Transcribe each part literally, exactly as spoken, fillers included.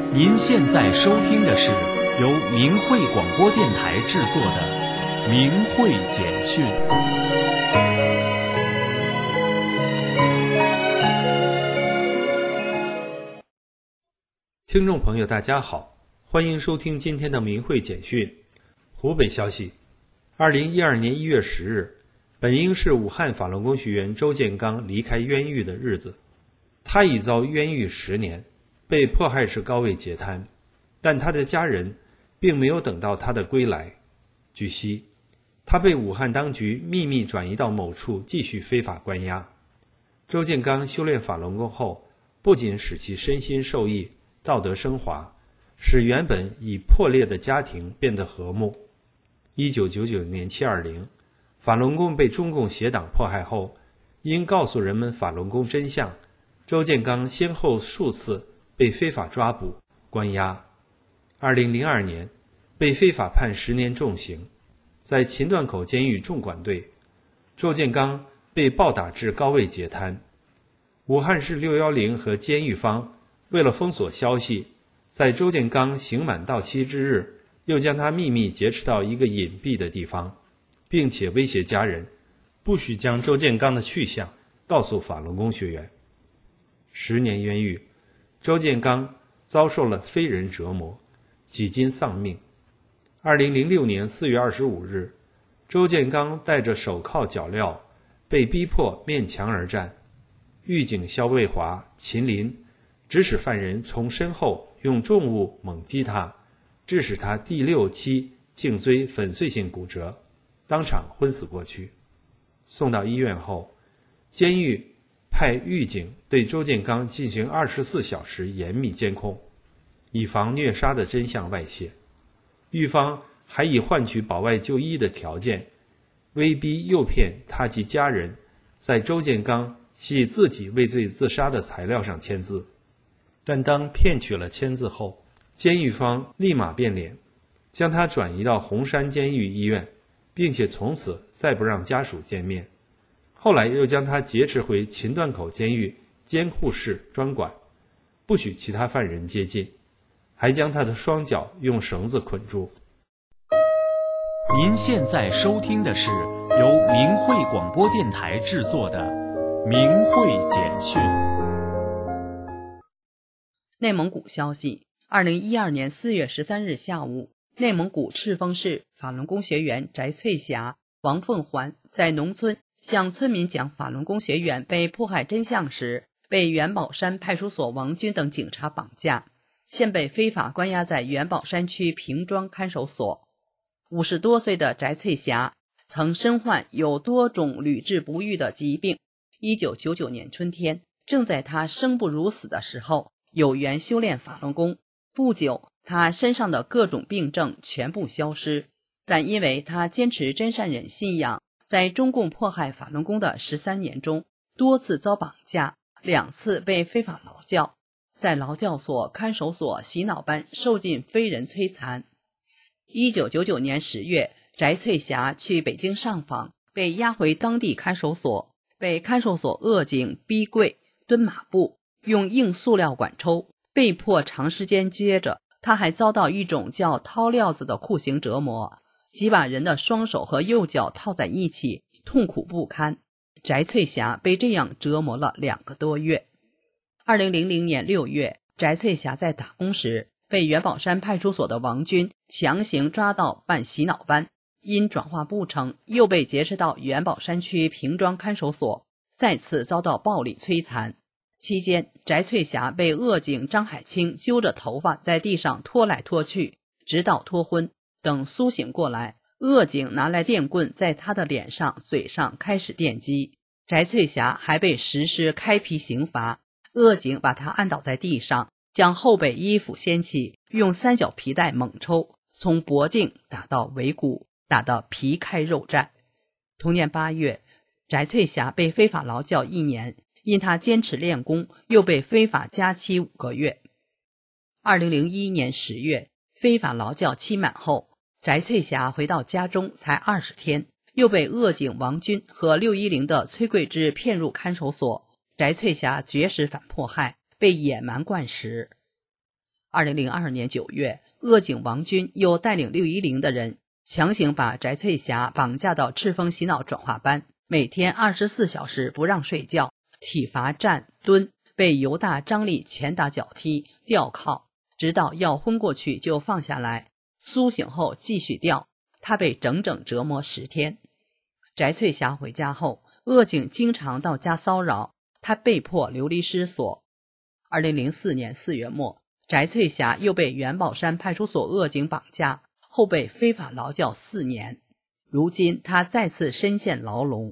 您现在收听的是由明慧广播电台制作的明慧简讯。 听众朋友大家好，欢迎收听今天的明慧简讯。湖北消息，二零一二年一月十日，本应是武汉法轮功学员周建刚离开冤狱的日子。他已遭冤狱十年，被迫害至高位截瘫，但他的家人并没有等到他的归来。据悉，他被武汉当局秘密转移到某处继续非法关押。周建刚修炼法轮功后，不仅使其身心受益，道德升华，使原本已破裂的家庭变得和睦。一九九九年七二零，法轮功被中共邪党迫害后，因告诉人们法轮功真相，周建刚先后数次被非法抓捕、关押。二零零二年，被非法判十年重刑，在秦段口监狱重管队，周建刚被暴打至高位截瘫。武汉市六一零和监狱方为了封锁消息，在周建刚刑满到期之日，又将他秘密劫持到一个隐蔽的地方，并且威胁家人不许将周建刚的去向告诉法轮功学员。十年冤狱，周建刚遭受了非人折磨，几经丧命。二零零六年四月二十五日，周建刚带着手铐脚镣，被逼迫面墙而战。狱警肖卫华、秦林指使犯人从身后用重物猛击他，致使他第六期颈椎粉碎性骨折，当场昏死过去。送到医院后，监狱派狱警对周建刚进行二十四小时严密监控，以防虐杀的真相外泄。狱方还以换取保外就医的条件，威逼诱骗他及家人在周建刚系自己畏罪自杀的材料上签字。但当骗取了签字后，监狱方立马变脸，将他转移到红山监狱医院，并且从此再不让家属见面。后来又将他劫持回秦段口监狱监护室专管，不许其他犯人接近，还将他的双脚用绳子捆住。 您现在收听的是由明慧广播电台制作的明慧简讯。 内蒙古消息，二零一二年四月十三日下午，内蒙古赤峰市法轮功学员翟翠霞、王凤环在农村向村民讲法轮功学员被迫害真相时，被元宝山派出所王军等警察绑架，现被非法关押在元宝山区平庄看守所。五十多岁的翟翠霞曾身患有多种屡治不愈的疾病。一九九九年春天，正在她生不如死的时候，有缘修炼法轮功。不久，她身上的各种病症全部消失，但因为她坚持真善忍信仰，在中共迫害法轮功的十三年中，多次遭绑架，两次被非法劳教，在劳教所、看守所、洗脑班受尽非人摧残。一九九九年十月，翟翠霞去北京上访，被押回当地看守所，被看守所恶警逼跪、蹲马步，用硬塑料管抽，被迫长时间撅着。他还遭到一种叫掏料子的酷刑折磨，即把人的双手和右脚套在一起，痛苦不堪。翟翠霞被这样折磨了两个多月。二零零零年六月，翟翠霞在打工时，被元宝山派出所的王军强行抓到办洗脑班，因转化不成，又被劫持到元宝山区平庄看守所，再次遭到暴力摧残。期间，翟翠霞被恶警张海清揪着头发在地上拖来拖去，直到脱昏。等苏醒过来，恶警拿来电棍在她的脸上、嘴上开始电击。翟翠霞还被实施开皮刑罚，恶警把她按倒在地上，将后背衣服掀起，用三角皮带猛抽，从脖颈打到尾骨，打得皮开肉绽。同年八月，翟翠霞被非法劳教一年，因她坚持练功，又被非法加期五个月。二零零一年十月，非法劳教期满后，翟翠霞回到家中才二十天，又被恶警王军和六一零的崔桂芝骗入看守所。翟翠霞绝食反迫害，被野蛮灌食。 二零零二年九月，鄂警王军又带领六一零的人强行把翟翠霞绑架到赤峰洗脑转化班，每天二十四小时不让睡觉，体罚站蹲，被犹大张力拳打脚踢吊铐，直到要昏过去就放下来，苏醒后继续吊。他被整整折磨十天。翟翠霞回家后，鄂警经常到家骚扰，他被迫流离失所。二零零四年四月末，翟翠霞又被元宝山派出所鄂警绑架，后被非法劳教四年。如今他再次身陷牢笼。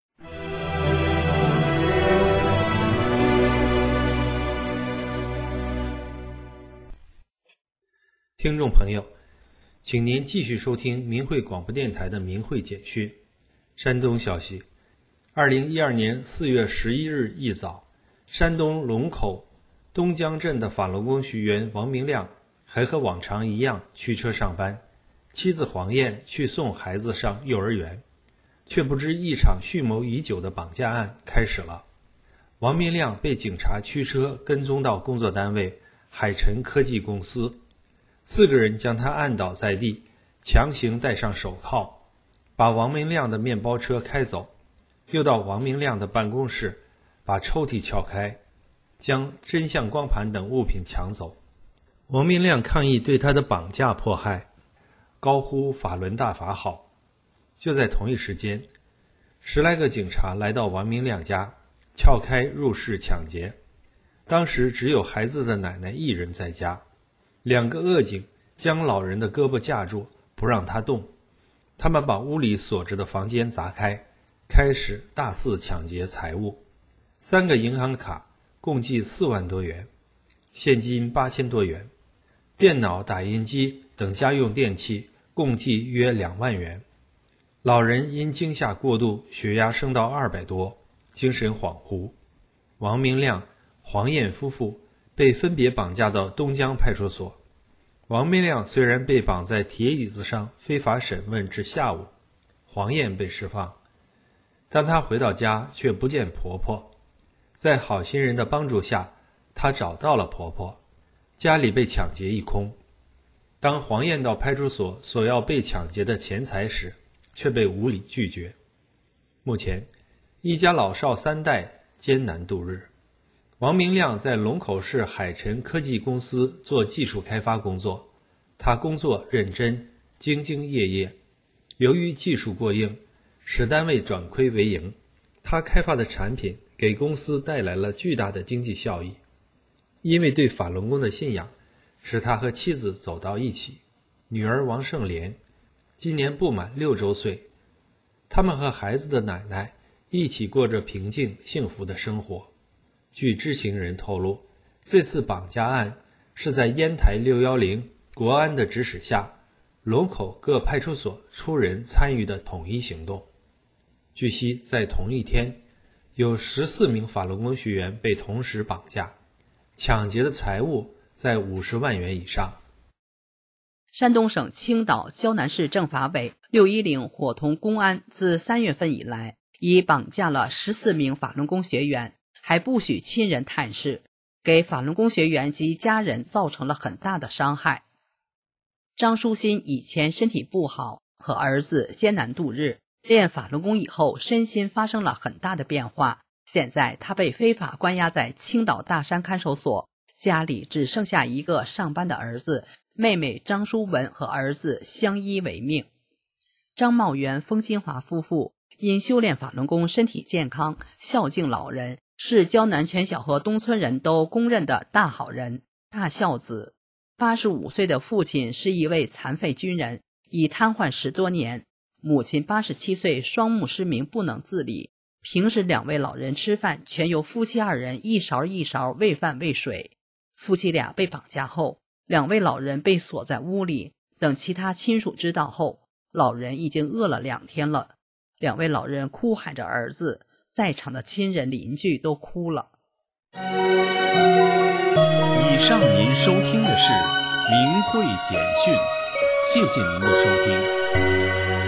听众朋友，请您继续收听明慧广播电台的明慧简讯。山东消息，二零一二年四月十一日一早，山东龙口东江镇的法轮功学员王明亮还和往常一样驱车上班，妻子黄艳去送孩子上幼儿园，却不知一场蓄谋已久的绑架案开始了。王明亮被警察驱车跟踪到工作单位海辰科技公司，四个人将他按倒在地，强行戴上手铐，把王明亮的面包车开走，又到王明亮的办公室把抽屉撬开，将真相光盘等物品抢走。王明亮抗议对他的绑架迫害，高呼法轮大法好。就在同一时间，十来个警察来到王明亮家，撬开入室抢劫。当时只有孩子的奶奶一人在家，两个恶警将老人的胳膊架住，不让他动。他们把屋里锁着的房间砸开，开始大肆抢劫财物。三个银行卡共计四万多元，现金八千多元，电脑、打印机等家用电器共计约两万元。老人因惊吓过度，血压升到二百多，精神恍惚。王明亮、黄艳夫妇被分别绑架到东江派出所。王明亮虽然被绑在铁椅子上非法审问至下午，黄艳被释放。当她回到家却不见婆婆，在好心人的帮助下，她找到了婆婆，家里被抢劫一空。当黄艳到派出所索要被抢劫的钱财时，却被无理拒绝。目前一家老少三代艰难度日。王明亮在龙口市海辰科技公司做技术开发工作，他工作认真，兢兢业业。由于技术过硬，使单位转亏为盈，他开发的产品给公司带来了巨大的经济效益。因为对法轮功的信仰，使他和妻子走到一起。女儿王胜莲今年不满六周岁，他们和孩子的奶奶一起过着平静幸福的生活。据知情人透露，这次绑架案是在烟台六一零国安的指使下，龙口各派出所出人参与的统一行动。据悉，在同一天，有十四名法轮功学员被同时绑架，抢劫的财物在五十万元以上。 山东省青岛胶南市政法委六一零伙同公安自三月份以来，已绑架了十四名法轮功学员，还不许亲人探视，给法轮功学员及家人造成了很大的伤害。张淑欣以前身体不好，和儿子艰难度日，练法轮功以后身心发生了很大的变化。现在他被非法关押在青岛大山看守所，家里只剩下一个上班的儿子，妹妹张淑文和儿子相依为命。张茂元、封金华夫妇因修炼法轮功身体健康，孝敬老人，是胶南全小和东村人都公认的大好人、大孝子。八十五岁的父亲是一位残废军人，已瘫痪十多年，母亲八十七岁，双目失明，不能自理。平时两位老人吃饭全由夫妻二人一勺一勺喂饭喂水。夫妻俩被绑架后，两位老人被锁在屋里，等其他亲属知道后，老人已经饿了两天了。两位老人哭喊着儿子，在场的亲人邻居都哭了。 以上您收听的是明慧简讯，谢谢您的收听。